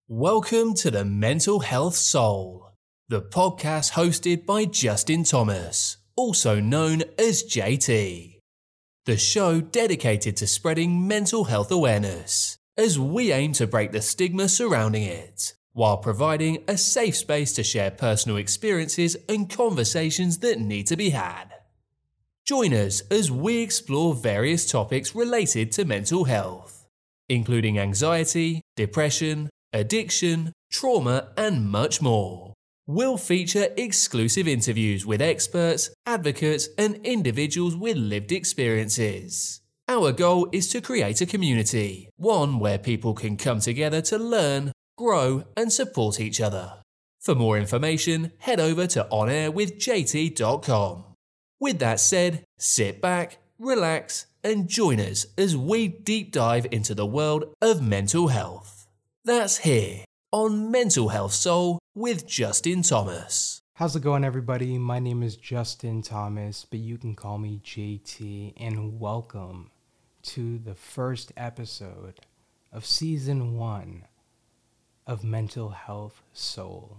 Welcome to the Mental Health Soul, the podcast hosted by Justin Thomas, also known as JT. The show dedicated to spreading mental health awareness, as we aim to break the stigma surrounding it, while providing a safe space to share personal experiences and conversations that need to be had. Join us as we explore various topics related to mental health, including anxiety, depression, addiction, trauma, and much more. We'll feature exclusive interviews with experts, advocates, and individuals with lived experiences. Our goal is to create a community, one where people can come together to learn, grow, and support each other. For more information, head over to onairwithjt.com. With that said, sit back, relax, and join us as we deep dive into the world of mental health. That's here on Mental Health Soul with Justin Thomas. How's it going, everybody? My name is Justin Thomas, but you can call me JT, and welcome to the first episode of Season 1 of Mental Health Soul.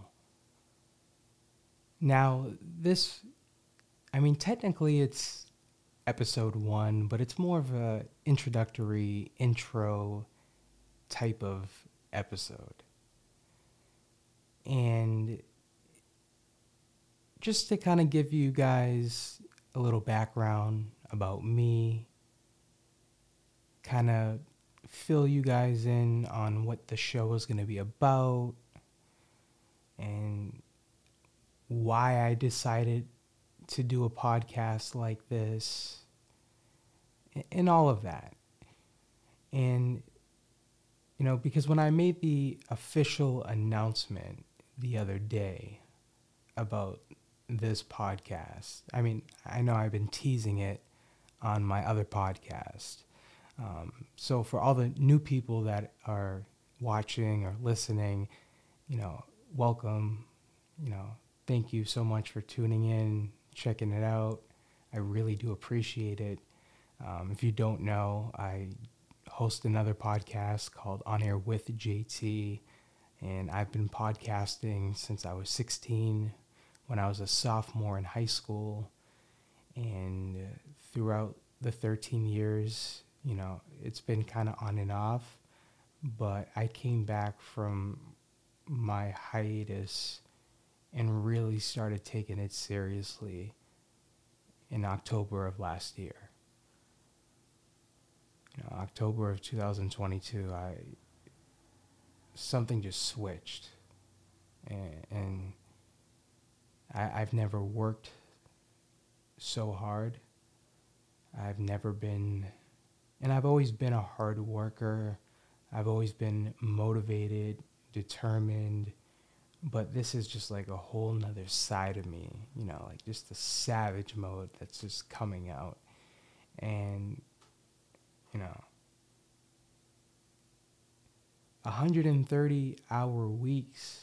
Now, technically it's episode 1, but it's more of a introductory intro type of episode. And just to kind of give you guys a little background about me, kind of fill you guys in on what the show is going to be about and why I decided to do a podcast like this and all of that. And because when I made the official announcement the other day about this podcast, I know I've been teasing it on my other podcast. So for all the new people that are watching or listening, welcome. Thank you so much for tuning in, checking it out. I really do appreciate it. If you don't know, I host another podcast called On Air with JT, and I've been podcasting since I was 16, when I was a sophomore in high school, and throughout the 13 years, it's been kind of on and off, but I came back from my hiatus and really started taking it seriously in October of last year. October of 2022, something just switched, and I've never worked so hard. I've always been a hard worker. I've always been motivated, determined, but this is just like a whole nother side of me, like just the savage mode that's just coming out. And 130-hour weeks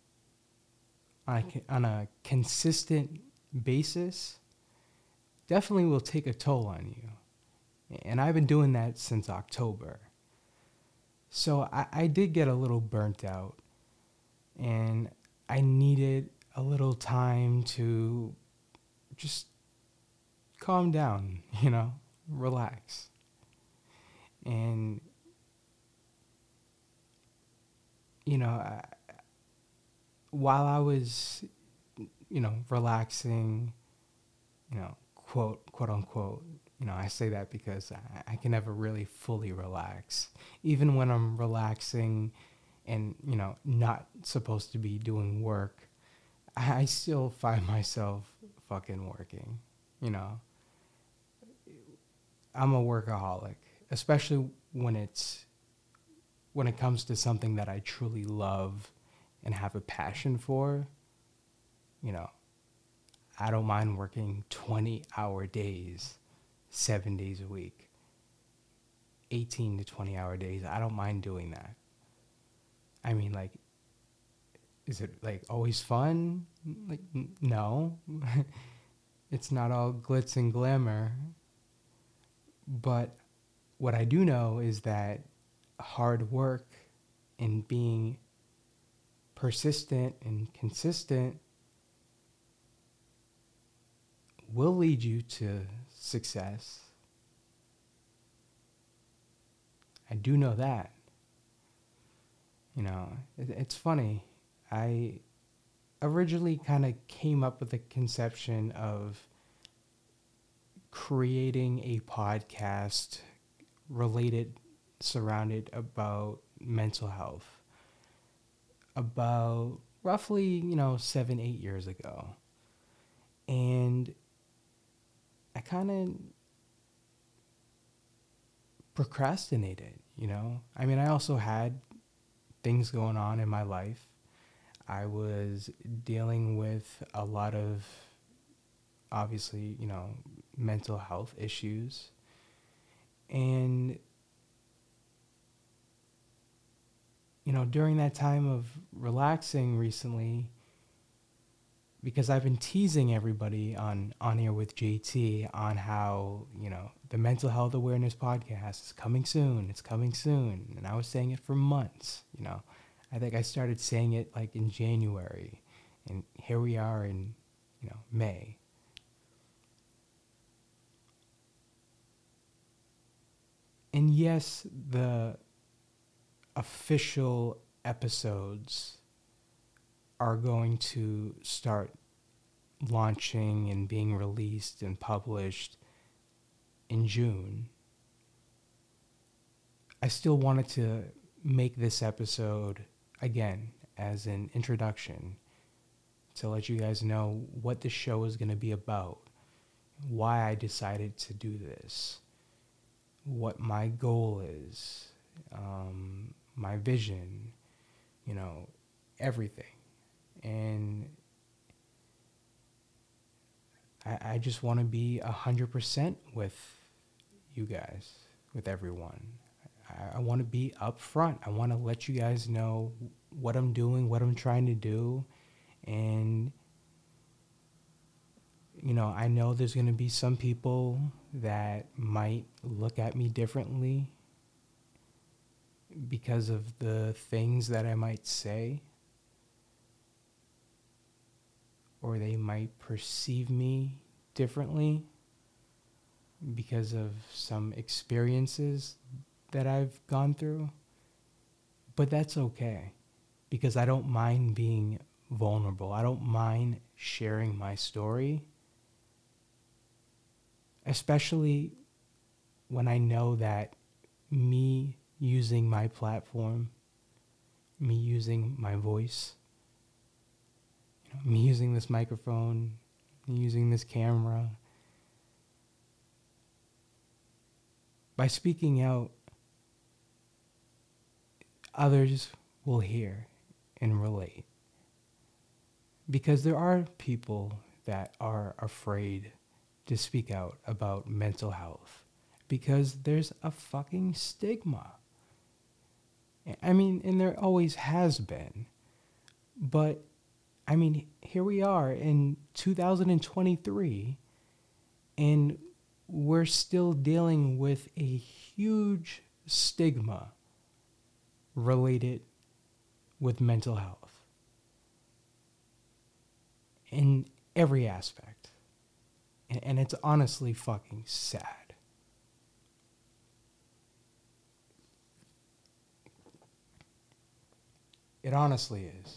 on a consistent basis definitely will take a toll on you. And I've been doing that since October. So I did get a little burnt out, and I needed a little time to just calm down, relax. And, while I was, relaxing, quote unquote, I say that because I can never really fully relax. Even when I'm relaxing and, not supposed to be doing work, I still find myself fucking working, I'm a workaholic, especially when it comes to something that I truly love and have a passion for. I don't mind working 20-hour days, 7 days a week, 18 to 20-hour days. I don't mind doing that. Is it always fun? No. It's not all glitz and glamour. But what I do know is that hard work and being persistent and consistent will lead you to success. I do know that. You know, it's funny. I originally kind of came up with the conception of creating a podcast surrounded about mental health about roughly, 7-8 years ago. And I kind of procrastinated, I mean, I also had things going on in my life. I was dealing with a lot of, obviously, mental health issues. And, during that time of relaxing recently, because I've been teasing everybody on Here with JT on how, the Mental Health Awareness Podcast is coming soon. It's coming soon. And I was saying it for months, I think I started saying it like in January. And here we are in, May. And yes, the official episodes are going to start launching and being released and published in June. I still wanted to make this episode, again, as an introduction to let you guys know what the show is going to be about, why I decided to do this, what my goal is, my vision, everything. And I just want to be 100% with you guys, with everyone. I want to be upfront. I want to let you guys know what I'm doing, what I'm trying to do. And, I know there's going to be some people that might look at me differently because of the things that I might say, or they might perceive me differently because of some experiences that I've gone through. But that's okay, because I don't mind being vulnerable. I don't mind sharing my story, especially when I know that me using my platform, me using my voice, me using this microphone, me using this camera, by speaking out, others will hear and relate. Because there are people that are afraid to speak out about mental health because there's a fucking stigma. I mean, and there always has been. But, I mean, here we are in 2023, and we're still dealing with a huge stigma related with mental health in every aspect. And it's honestly fucking sad. It honestly is.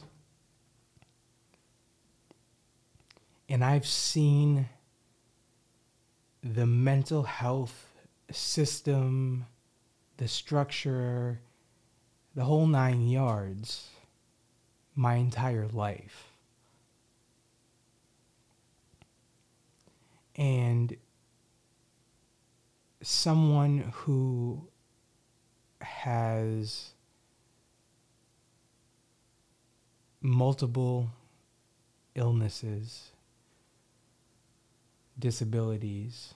And I've seen the mental health system, the structure, the whole 9 yards my entire life. And someone who has multiple illnesses, disabilities,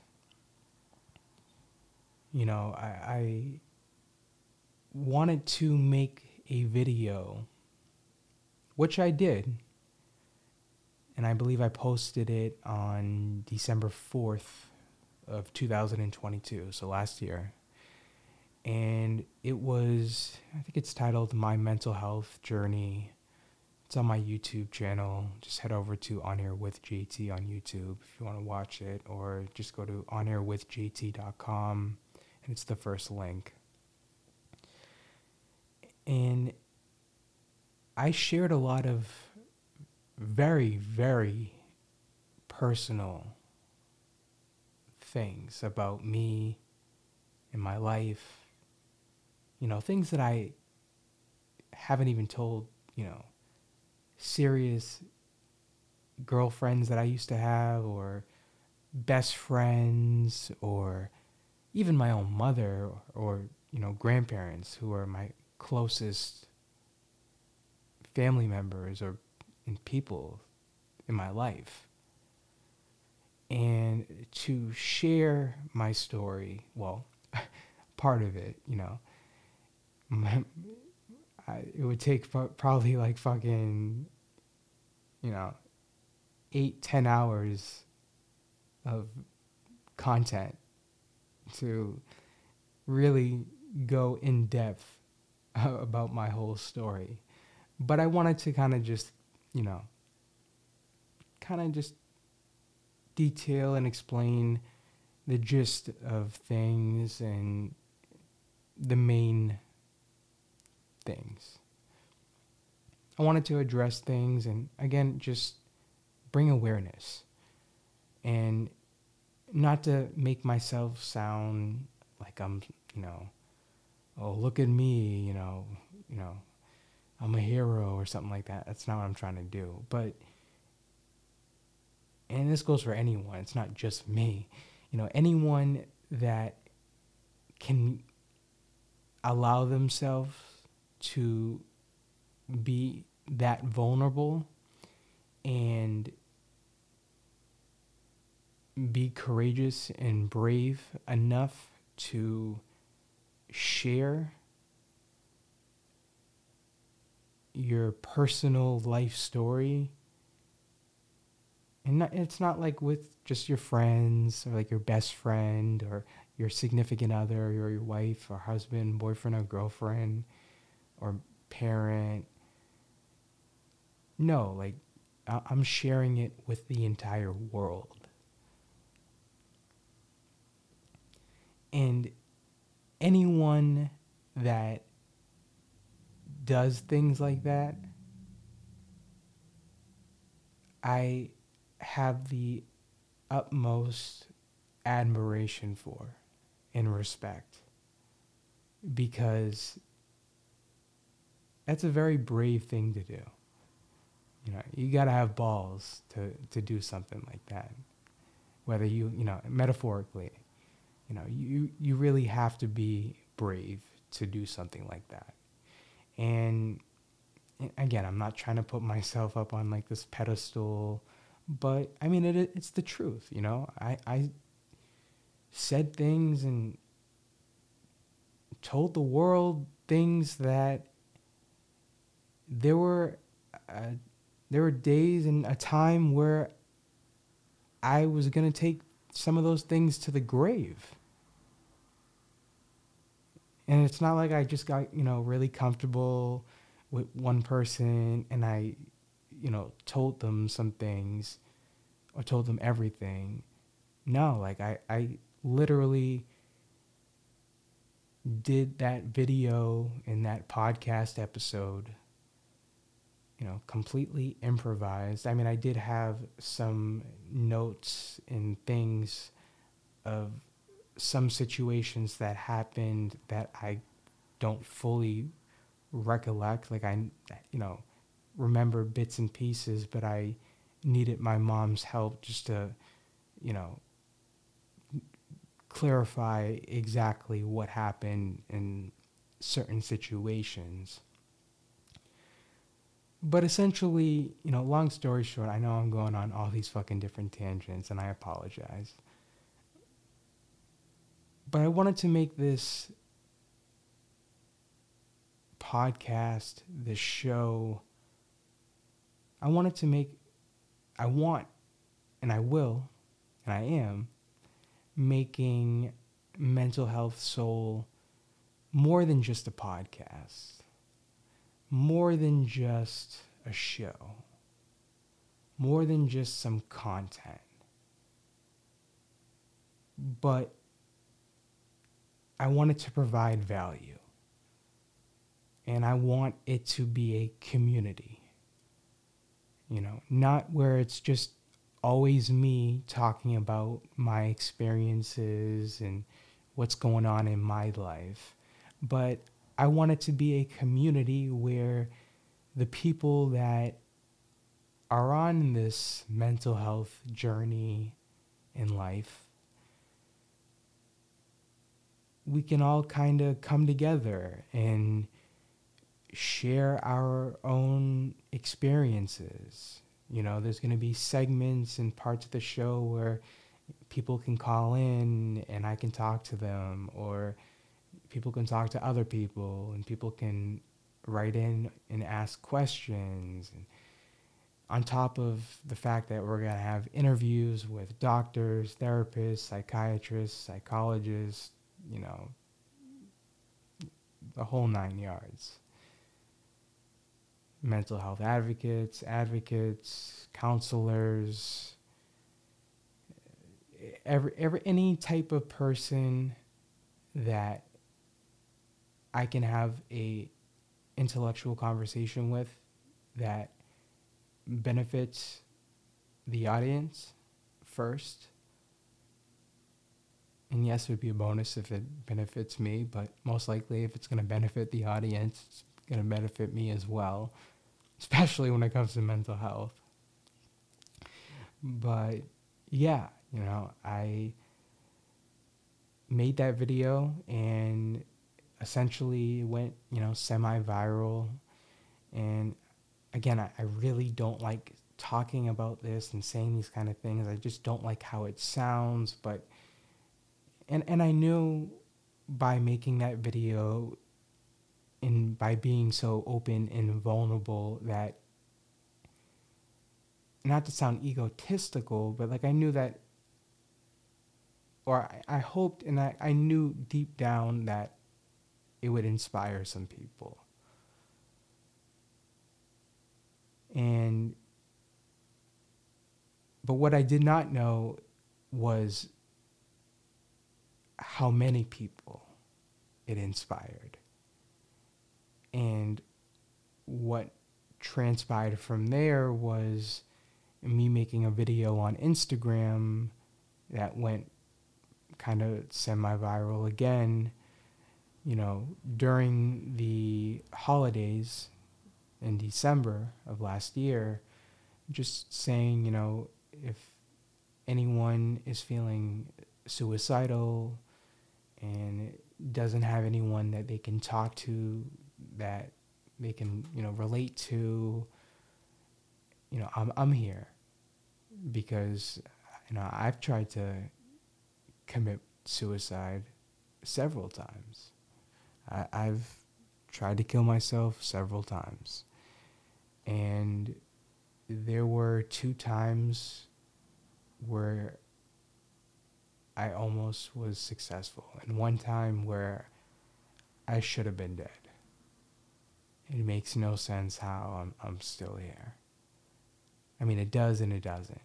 I wanted to make a video, which I did. And I believe I posted it on December 4th of 2022, so last year. And it was, I think it's titled My Mental Health Journey It's on my YouTube channel. Just head over to On Air with JT on YouTube if you want to watch it, or just go to onairwithjt.com and it's the first link. And I shared a lot of very, very personal things about me and my life. Things that I haven't even told, serious girlfriends that I used to have, or best friends, or even my own mother, or grandparents who are my closest family members or people in my life. And to share my story, well, part of it, it would take probably like fucking, 8-10 hours of content to really go in depth about my whole story. But I wanted to kind of just, detail and explain the gist of things and the main things. I wanted to address things and, again, just bring awareness, and not to make myself sound like I'm, oh, look at me, I'm a hero or something like that. That's not what I'm trying to do. But, and this goes for anyone, it's not just me, anyone that can allow themselves to be that vulnerable and be courageous and brave enough to share your personal life story. And it's not like with just your friends or like your best friend or your significant other or your wife or husband, boyfriend or girlfriend or parent. No, like I'm sharing it with the entire world. And anyone that does things like that, I have the utmost admiration for and respect, because that's a very brave thing to do. You got to have balls to do something like that. Whether metaphorically, you really have to be brave to do something like that. And again, I'm not trying to put myself up on like this pedestal, but I mean, it's the truth. I said things and told the world things that there were days and a time where I was going to take some of those things to the grave. And it's not like I just got, really comfortable with one person and I, told them some things or told them everything. No, like I literally did that video in that podcast episode, completely improvised. I mean, I did have some notes and things of some situations that happened that I don't fully recollect. Like I, remember bits and pieces, but I needed my mom's help just to, clarify exactly what happened in certain situations. But essentially, long story short, I know I'm going on all these fucking different tangents and I apologize. But I wanted to make this podcast, this show, I want, and I will, and I am, making Mental Health Soul more than just a podcast, more than just a show, more than just some content. But I want it to provide value. And I want it to be a community. Not where it's just always me talking about my experiences and what's going on in my life. But I want it to be a community where the people that are on this mental health journey in life, we can all kind of come together and share our own experiences. There's going to be segments and parts of the show where people can call in and I can talk to them, or people can talk to other people, and people can write in and ask questions. And on top of the fact that we're going to have interviews with doctors, therapists, psychiatrists, psychologists, the whole 9 yards. Mental health advocates, counselors, any type of person that I can have a intellectual conversation with that benefits the audience first. And yes, it would be a bonus if it benefits me, but most likely if it's going to benefit the audience, it's going to benefit me as well, especially when it comes to mental health. But yeah, I made that video and essentially went, semi-viral. And again, I really don't like talking about this and saying these kind of things. I just don't like how it sounds. But and I knew by making that video and by being so open and vulnerable that, not to sound egotistical, but like I knew that, or I hoped and I knew deep down that it would inspire some people. But what I did not know was how many people it inspired. And what transpired from there was me making a video on Instagram that went kind of semi-viral again, during the holidays in December of last year, just saying, if anyone is feeling suicidal and doesn't have anyone that they can talk to, that they can, relate to, I'm here, because, I've tried to commit suicide several times. I've tried to kill myself several times. And there were 2 times where I almost was successful, and 1 time where I should have been dead. It makes no sense how I'm still here. I mean, it does and it doesn't.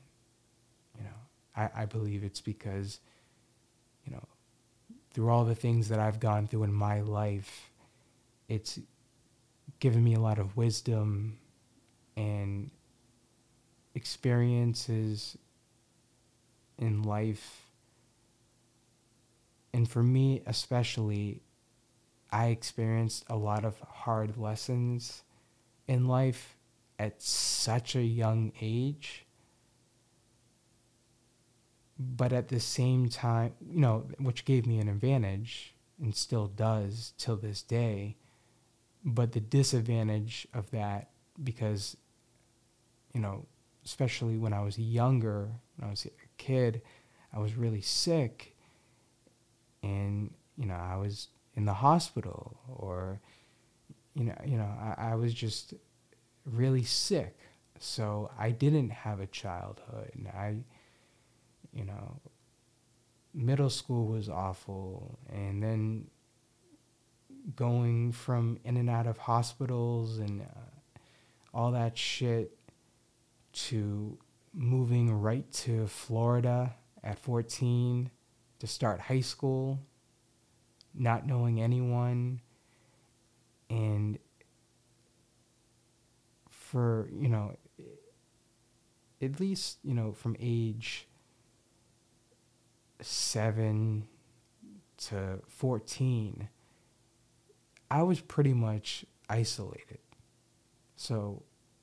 I believe it's because, through all the things that I've gone through in my life, it's given me a lot of wisdom and experiences in life. And for me especially, I experienced a lot of hard lessons in life at such a young age. But at the same time, which gave me an advantage and still does till this day. But the disadvantage of that, because, especially when I was younger, when I was a kid, I was really sick. And, I was in the hospital, or, I was just really sick. So I didn't have a childhood. And middle school was awful. And then going from in and out of hospitals and all that shit to moving right to Florida at 14 to start high school, not knowing anyone, and for, at least, from age 7 to 14, I was pretty much isolated. So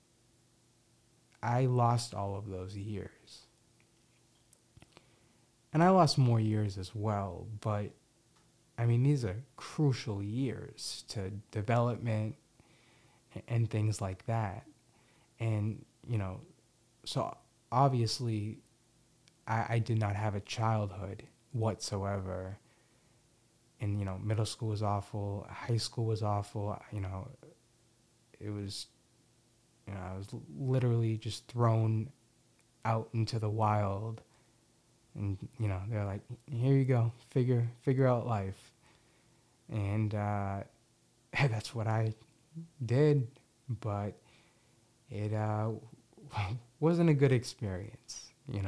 I lost all of those years. And I lost more years as well, but I mean, these are crucial years to development and things like that. And, so obviously I did not have a childhood whatsoever. And, middle school was awful. High school was awful. It was, I was literally just thrown out into the wild. And, they're like, here you go, figure out life. And that's what I did. But it wasn't a good experience,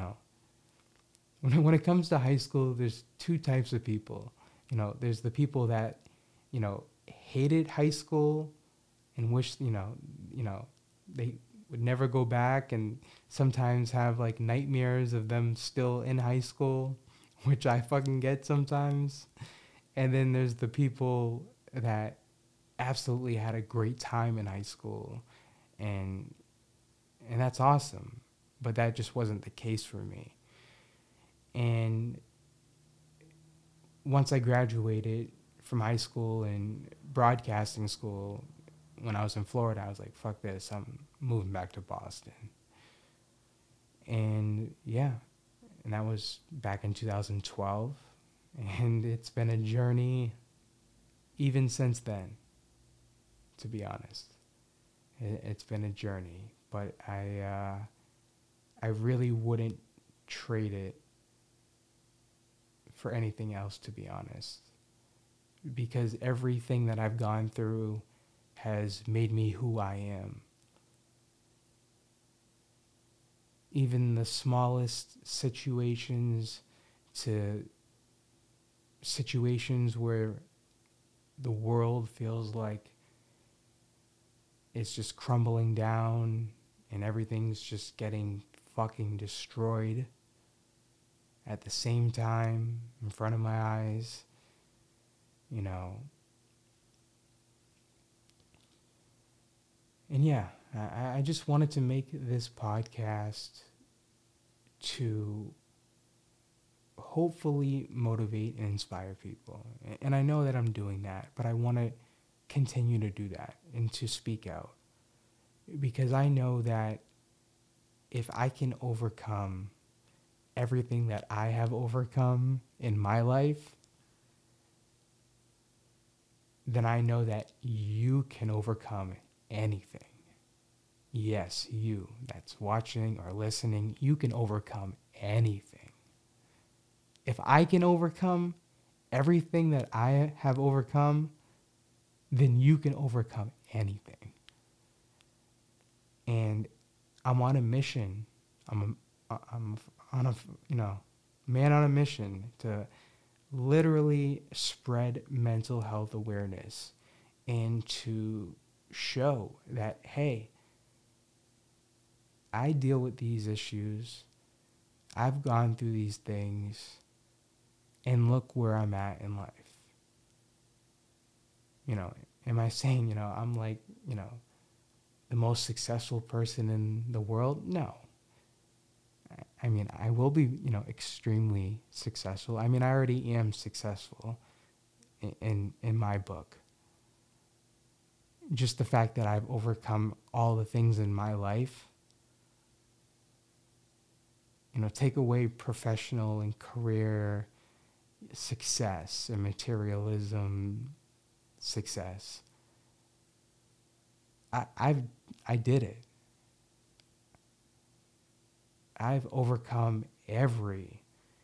When it comes to high school, there's two types of people. There's the people that, hated high school and wish, they would never go back, and sometimes have like nightmares of them still in high school, which I fucking get sometimes. And then there's the people that absolutely had a great time in high school, and that's awesome. But that just wasn't the case for me. And once I graduated from high school and broadcasting school, when I was in Florida, I was like, fuck this, I'm moving back to Boston. And yeah, and that was back in 2012. And it's been a journey even since then, to be honest. It's been a journey, but I really wouldn't trade it for anything else, to be honest. Because everything that I've gone through has made me who I am. Even the smallest situations to situations where the world feels like it's just crumbling down and everything's just getting fucking destroyed at the same time in front of my eyes, And yeah, I just wanted to make this podcast to hopefully motivate and inspire people. And I know that I'm doing that, but I want to continue to do that and to speak out. Because I know that if I can overcome everything that I have overcome in my life, then I know that you can overcome anything. Yes, you that's watching or listening, you can overcome anything. If I can overcome everything that I have overcome, then you can overcome anything. And I'm on a mission. I'm on a man on a mission to literally spread mental health awareness and to show that, hey, I deal with these issues. I've gone through these things, and look where I'm at in life. Am I saying, I'm like, the most successful person in the world? No. I mean, I will be, extremely successful. I mean, I already am successful in my book. Just the fact that I've overcome all the things in my life, take away professional and career success and materialism success. I did it. I've overcome every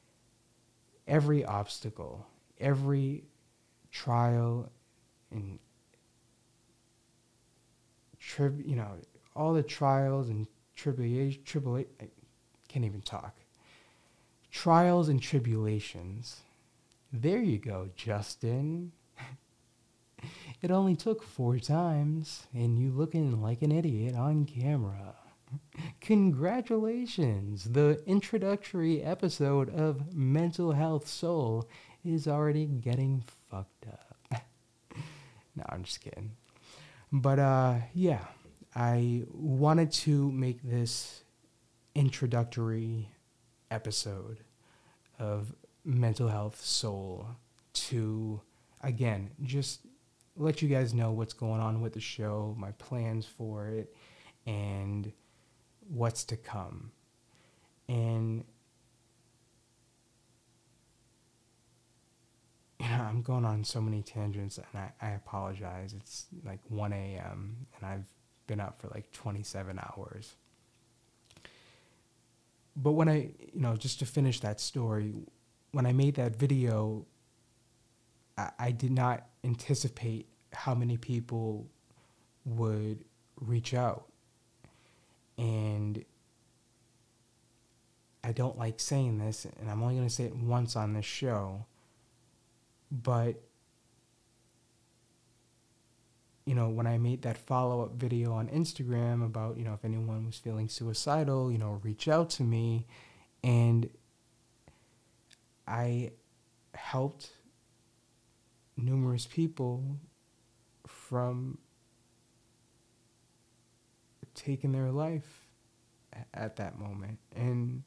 obstacle, every trial and all the trials and I can't even talk. Trials and tribulations. There you go, Justin. It only took 4 times, and you looking like an idiot on camera. Congratulations! The introductory episode of Mental Health Soul is already getting fucked up. No, I'm just kidding. But yeah, I wanted to make this introductory episode of Mental Health Soul to, again, just let you guys know what's going on with the show, my plans for it, and what's to come. And I'm going on so many tangents, and I apologize. It's like 1 a.m. and I've been up for like 27 hours. But when I, just to finish that story, when I made that video, I did not anticipate how many people would reach out. And I don't like saying this, and I'm only going to say it once on this show, but when I made that follow-up video on Instagram about, if anyone was feeling suicidal, reach out to me. And I helped numerous people from taking their life at that moment. And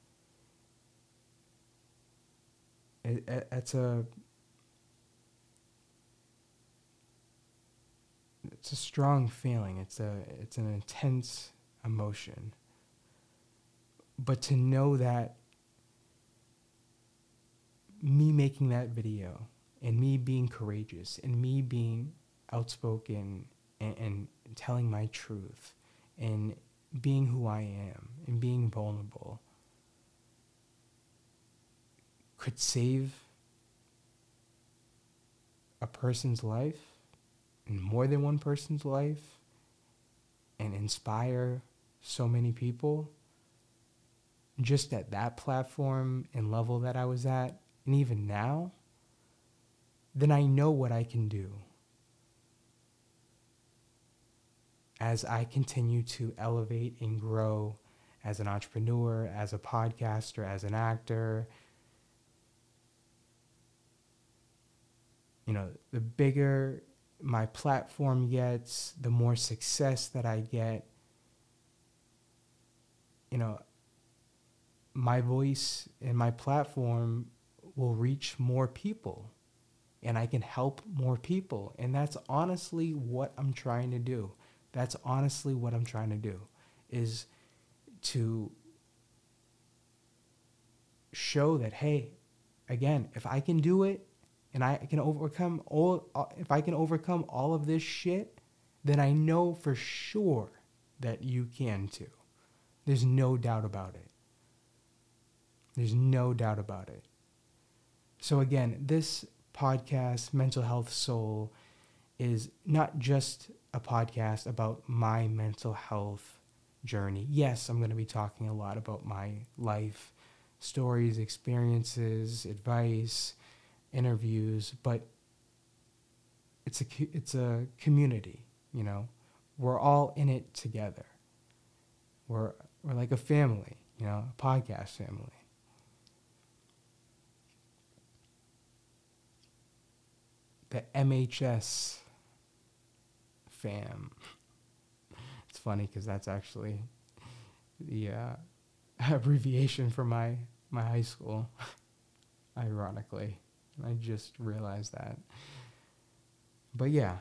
it's a strong feeling. It's an intense emotion. But to know that me making that video and me being courageous and me being outspoken and telling my truth and being who I am and being vulnerable could save a person's life, and more than one person's life, and inspire so many people, just at that platform and level that I was at, and even now, then I know what I can do as I continue to elevate and grow as an entrepreneur, as a podcaster, as an actor. The bigger my platform gets, the more success that I get, my voice and my platform will reach more people, and I can help more people. And that's honestly what I'm trying to do. Is to show that, hey, again, if I can do it, and if I can overcome all of this shit, then I know for sure that you can too. There's no doubt about it. So again, this podcast, Mental Health Soul, is not just a podcast about my mental health journey. Yes, I'm going to be talking a lot about my life, stories, experiences, advice, interviews, but it's a community, We're all in it together. We're like a family, a podcast family. The MHS fam. It's funny because that's actually the abbreviation for my high school, ironically. I just realized that. But yeah,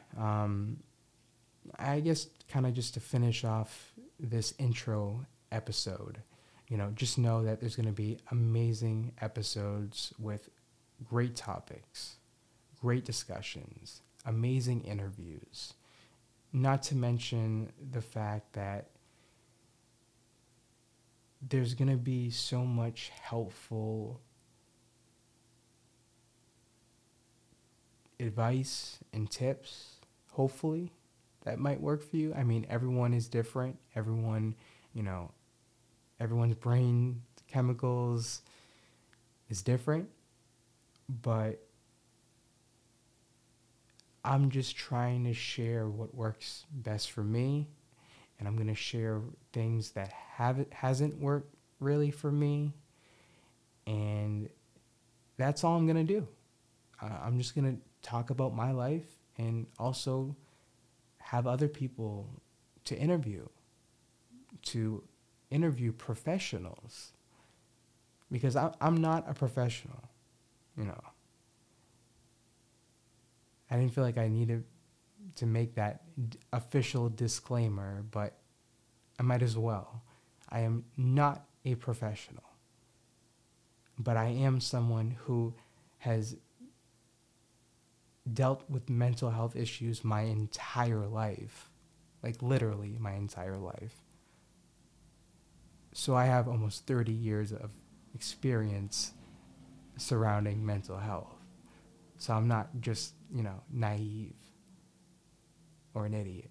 I guess kind of just to finish off this intro episode, just know that there's going to be amazing episodes with great topics, great discussions, amazing interviews. Not to mention the fact that there's going to be so much helpful advice and tips, hopefully, that might work for you. I mean, everyone is different. Everyone, everyone's brain chemicals is different, but I'm just trying to share what works best for me, and I'm going to share things that hasn't worked really for me, and that's all I'm going to do. I'm just going to talk about my life and also have other people to interview professionals, because I'm not a professional, I didn't feel like I needed to make that official disclaimer, but I might as well. I am not a professional, but I am someone who has dealt with mental health issues my entire life, like literally my entire life. So I have almost 30 years of experience surrounding mental health. So I'm not just, naive or an idiot.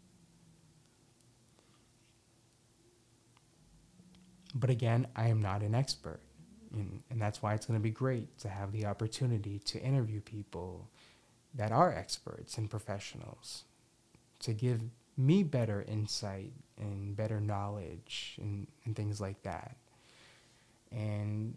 But again, I am not an expert. And that's why it's going to be great to have the opportunity to interview people that are experts and professionals, to give me better insight and better knowledge and things like that. And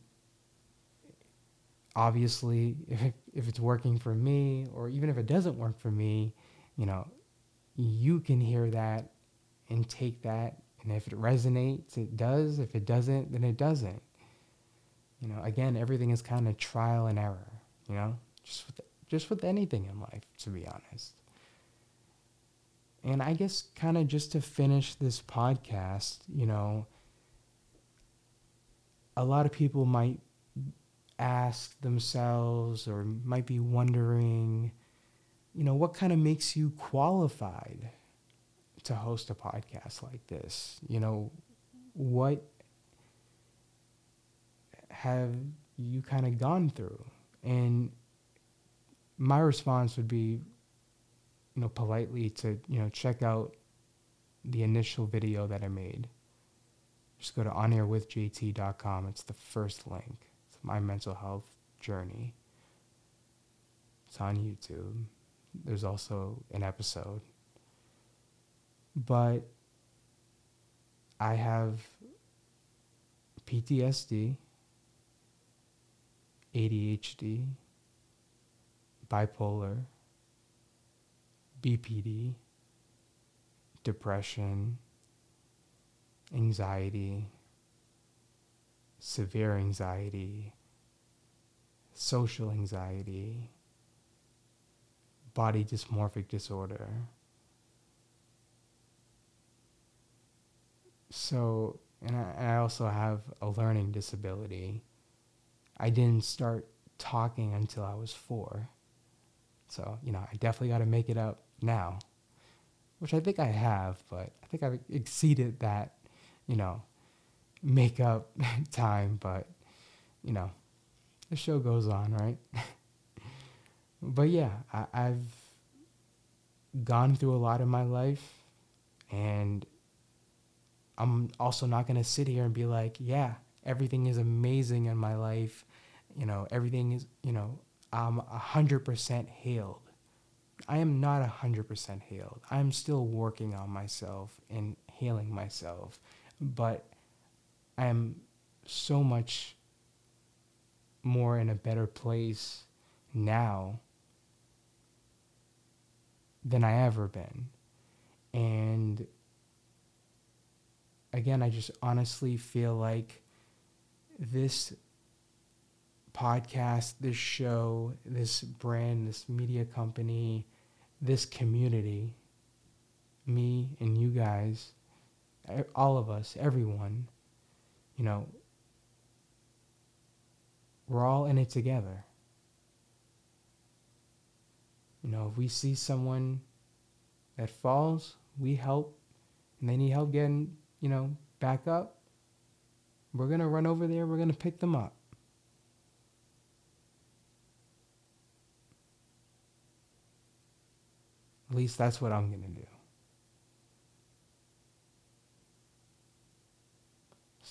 obviously, if it's working for me, or even if it doesn't work for me, you can hear that and take that. And if it resonates, it does. If it doesn't, then it doesn't. Again, everything is kind of trial and error, just with anything in life, to be honest. And I guess kind of just to finish this podcast, a lot of people might ask themselves or might be wondering, what kind of makes you qualified to host a podcast like this? What have you kind of gone through? And my response would be, politely to, check out the initial video that I made. Just go to onairwithjt.com. It's the first link. It's my mental health journey. It's on YouTube. There's also an episode. But I have PTSD, ADHD, bipolar, BPD, depression, anxiety, severe anxiety, social anxiety, body dysmorphic disorder. So, and I also have a learning disability. I didn't start talking until I was 4. So, I definitely got to make it up now, which I think I have, but I think I've exceeded that, make up time, but, the show goes on, right? But yeah, I've gone through a lot in my life, and I'm also not going to sit here and be like, yeah, everything is amazing in my life. Everything is, I'm 100% healed. I am not 100% healed. I'm still working on myself and healing myself. But I am so much more in a better place now than I ever been. And again, I just honestly feel like this podcast, this show, this brand, this media company, this community, me and you guys, all of us, everyone, we're all in it together. If we see someone that falls, we help, and they need help getting, back up, we're going to run over there, we're going to pick them up. At least that's what I'm going to do.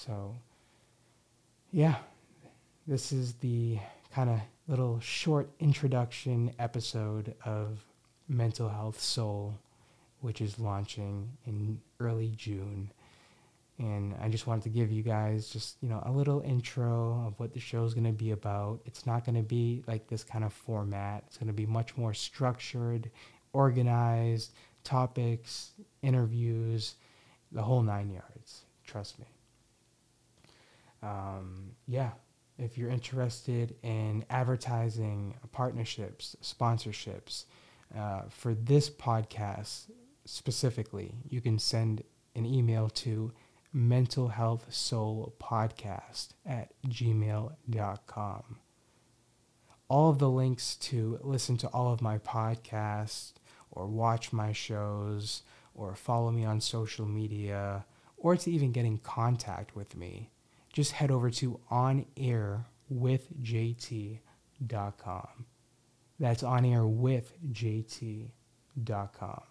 So, yeah, this is the kind of little short introduction episode of Mental Health Soul, which is launching in early June. And I just wanted to give you guys just, a little intro of what the show is going to be about. It's not going to be like this kind of format. It's going to be much more structured, organized, topics, interviews, the whole 9 yards. Trust me. If you're interested in advertising, partnerships, sponsorships, for this podcast specifically, you can send an email to mentalhealthsoulpodcast@gmail.com. All of the links to listen to all of my podcasts or watch my shows or follow me on social media or to even get in contact with me, just head over to onairwithjt.com. That's onairwithjt.com.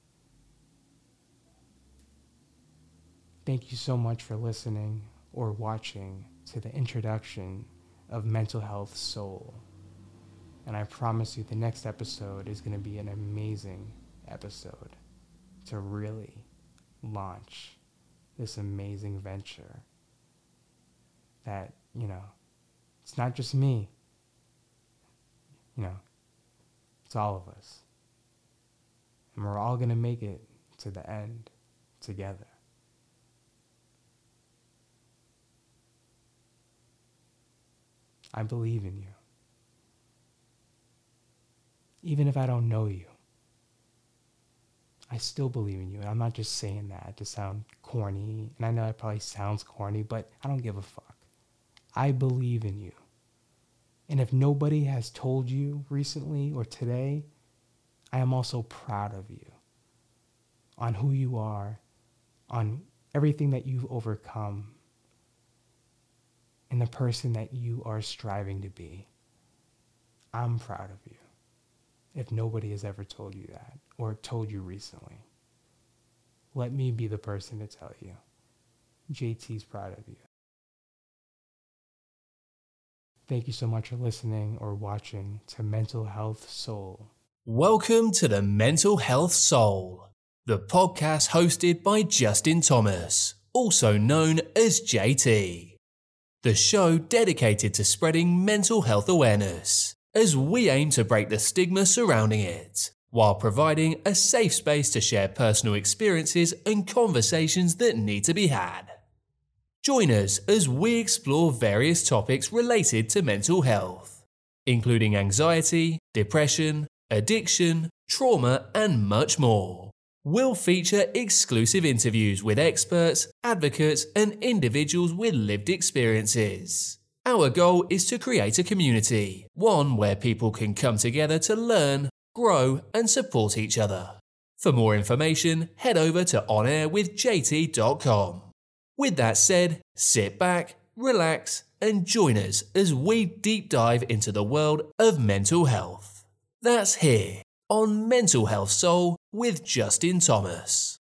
Thank you so much for listening or watching to the introduction of Mental Health Soul. And I promise you the next episode is going to be an amazing episode to really launch this amazing venture that, it's not just me. It's all of us. And we're all going to make it to the end together. I believe in you. Even if I don't know you, I still believe in you. And I'm not just saying that to sound corny. And I know it probably sounds corny, but I don't give a fuck. I believe in you. And if nobody has told you recently or today, I am also proud of you on who you are, on everything that you've overcome, and the person that you are striving to be. I'm proud of you. If nobody has ever told you that or told you recently, let me be the person to tell you. JT's proud of you. Thank you so much for listening or watching to Mental Health Soul. Welcome to the Mental Health Soul, the podcast hosted by Justin Thomas, also known as JT. The show dedicated to spreading mental health awareness, as we aim to break the stigma surrounding it, while providing a safe space to share personal experiences and conversations that need to be had. Join us as we explore various topics related to mental health, including anxiety, depression, addiction, trauma, and much more. We'll feature exclusive interviews with experts, advocates, and individuals with lived experiences. Our goal is to create a community, one where people can come together to learn, grow, and support each other. For more information, head over to onairwithjt.com. With that said, sit back, relax, and join us as we deep dive into the world of mental health. That's here on Mental Health Soul with Justin Thomas.